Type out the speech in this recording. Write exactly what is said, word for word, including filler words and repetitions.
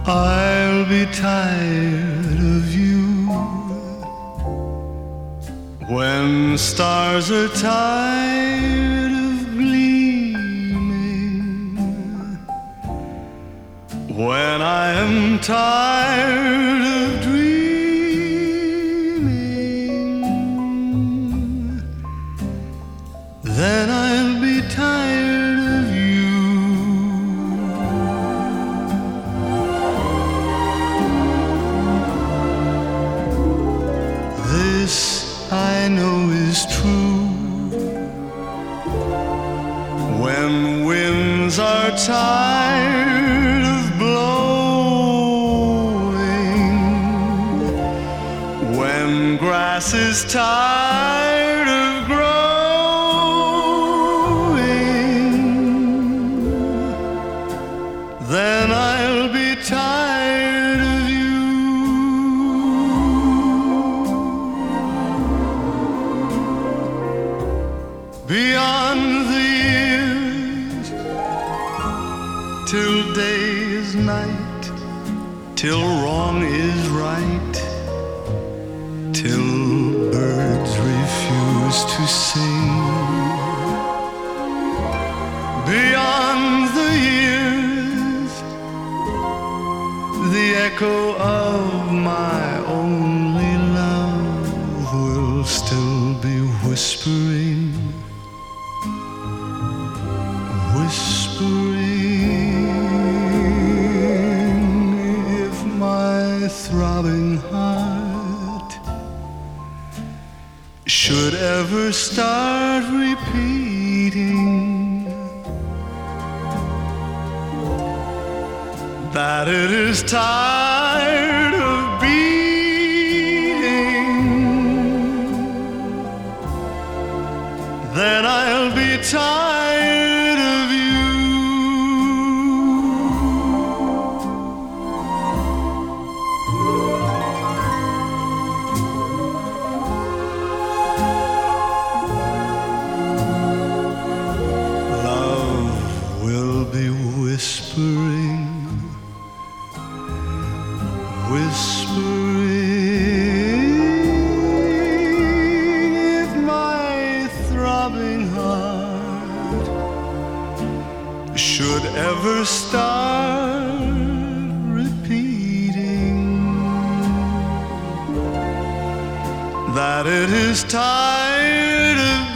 I'll be tired of you when stars are tired of gleaming, when I am tired of dreaming, then I'll be tired of you. This I know is true. When winds are tired of blowing, when grass is tired of growing, then I'll be tired of you. Beyond the years, till day is night, till wrong is right, till birds refuse to sing. Beyond the years, the echo of my only love will still be whispering, whispering. If my throbbing heart should ever start repeating that it is tired of beating, then I'll be tired of you. Love will be whispering, whispering. If my throbbing heart should ever start repeating that it is tired of